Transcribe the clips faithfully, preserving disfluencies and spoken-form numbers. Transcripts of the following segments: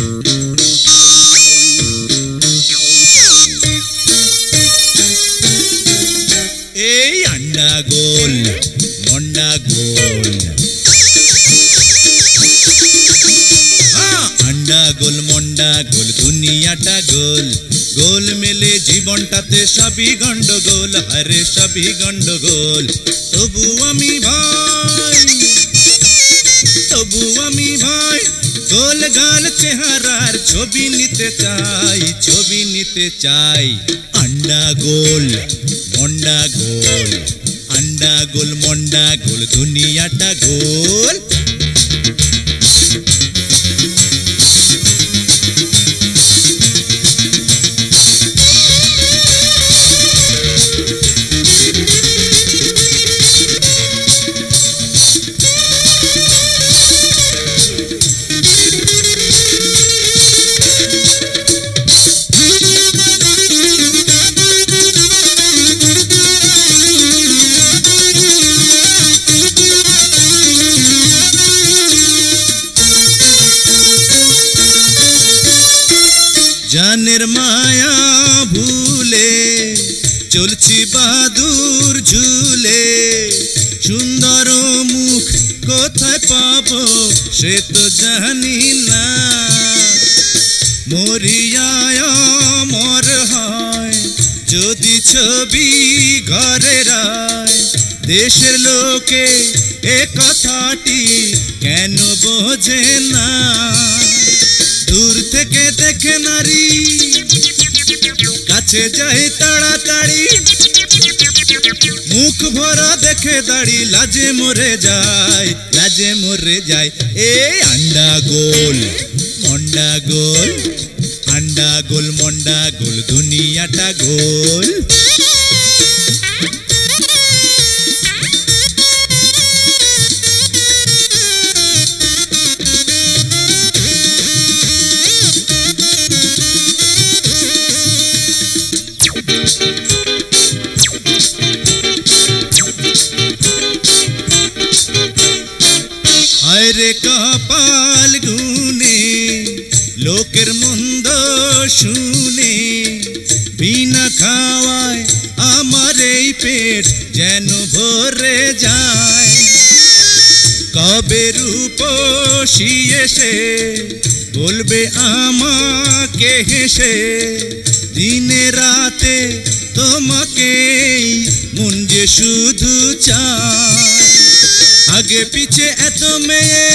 এই আন্ডা গোল মন্ডা গোল, আন্ডা গোল মন্ডা গোল দুনিয়াটা গোল, গোল মেলে জীবনটাতে সবই গন্ডগোল, আরে সবই গন্ডগোল। তবু আমি ভাই, তবু আমি ভাই গোল গাল চেহারার ছবি নিতে চাই, ছবি নিতে চাই। আন্ডা গোল মন্ডা গোল, আন্ডা গোল মন্ডা গোল দুনিয়াটা গোল। জানের মায়া ভুলে চলছি বাদুর ঝুলে, সুন্দর মুখ কোথায় পাবো সে তো জানি না। মরিয়ায় মর হয় যদি ছবি ঘরে রায়, দেশের লোকে এ কথাটি কেন বোঝে না। দূর থেকে দেখে নারী, কাছে যাই তাড়াতাড়ি, মুখ ভরা দেখে দাড়ি, লাজে মরে যায়, লাজে মরে যায়। এই আন্ডা গোল মন্ডা গোল, আন্ডা গোল মন্ডা গোল দুনিয়াটা গোল। আরে কপাল গুনে লোকের মন্দ শুনে, বিনা খাওয়ায় আমার এই পেট যেন ভরে যায়। কবে রূপসী এসে বলবে আমাকে হেসে, দিনে রাতে তোমাকেই মন যে শুধু চায়। আগে পিছে এত মেয়ে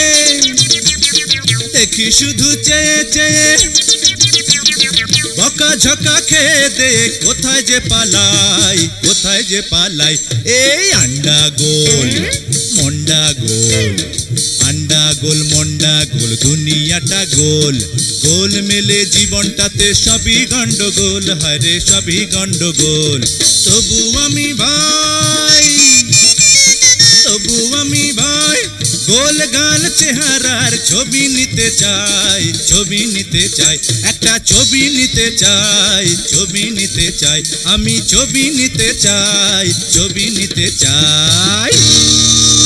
দেখি শুধু চেয়ে চেয়ে, বকা ঝকা খেয়ে দে কোথায় যে পালাই, কোথায় যে পালাই। এই আন্ডা গোল মন্ডা গোল, আন্ডা গোল মন্ডা গোল দুনিয়াটা গোল, গোল মেলে জীবনটাতে সবই গন্ডগোল, হারে সবই গন্ডগোল। তবু আমি ভাই, তবু আমি ভাই গোল গাল চেহারার ছবি নিতে চাই, ছবি নিতে চাই, একটা ছবি নিতে চাই, ছবি নিতে চাই, আমি ছবি নিতে চাই, ছবি নিতে চাই।